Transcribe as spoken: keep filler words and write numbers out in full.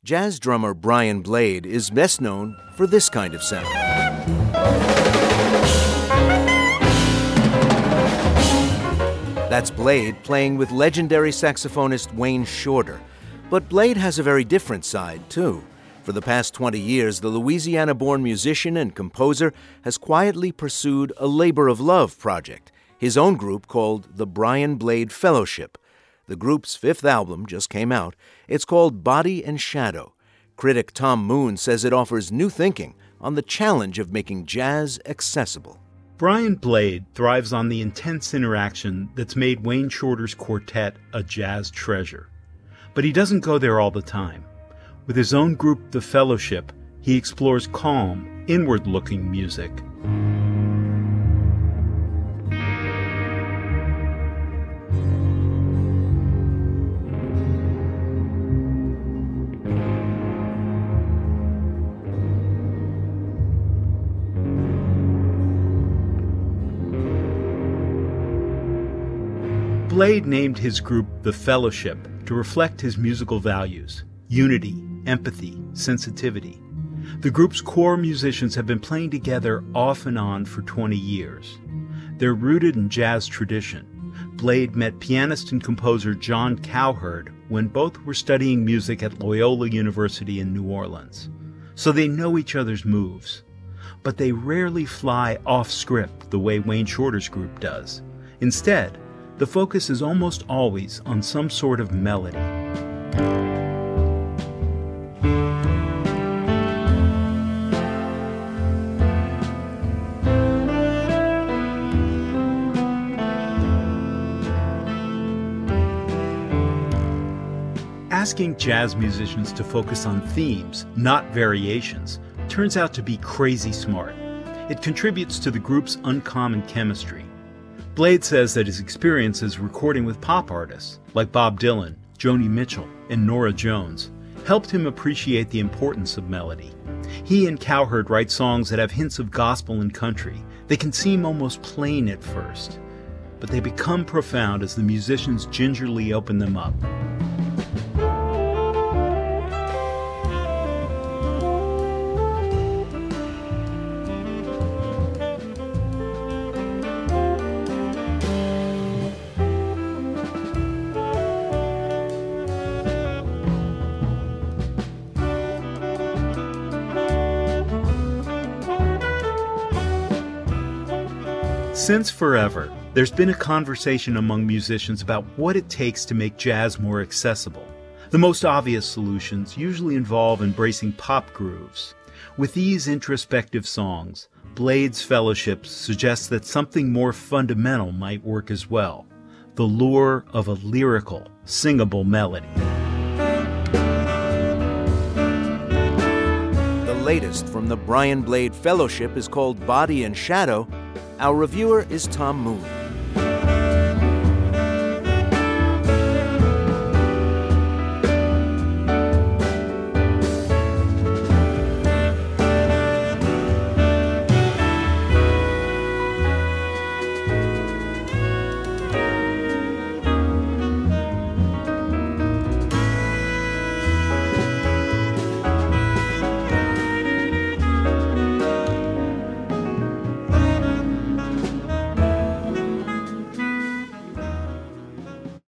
Jazz drummer Brian Blade is best known for this kind of sound. That's Blade playing with legendary saxophonist Wayne Shorter. But Blade has a very different side, too. For the past twenty years, the Louisiana-born musician and composer has quietly pursued a labor of love project, his own group called the Brian Blade Fellowship. The group's fifth album just came out. It's called Body and Shadow. Critic Tom Moon says it offers new thinking on the challenge of making jazz accessible. Brian Blade thrives on the intense interaction that's made Wayne Shorter's quartet a jazz treasure. But he doesn't go there all the time. With his own group, The Fellowship, he explores calm, inward-looking music. Blade named his group The Fellowship to reflect his musical values: unity, empathy, sensitivity. The group's core musicians have been playing together off and on for twenty years. They're rooted in jazz tradition. Blade met pianist and composer John Cowherd when both were studying music at Loyola University in New Orleans. So they know each other's moves. But they rarely fly off script the way Wayne Shorter's group does. Instead, the focus is almost always on some sort of melody. Asking jazz musicians to focus on themes, not variations, turns out to be crazy smart. It contributes to the group's uncommon chemistry. Blade says that his experiences recording with pop artists like Bob Dylan, Joni Mitchell, and Norah Jones helped him appreciate the importance of melody. He and Cowherd write songs that have hints of gospel and country. They can seem almost plain at first, but they become profound as the musicians gingerly open them up. Since forever, there's been a conversation among musicians about what it takes to make jazz more accessible. The most obvious solutions usually involve embracing pop grooves. With these introspective songs, Blade's Fellowship suggests that something more fundamental might work as well: the lure of a lyrical, singable melody. The latest from the Brian Blade Fellowship is called Body and Shadow. Our reviewer is Tom Moon.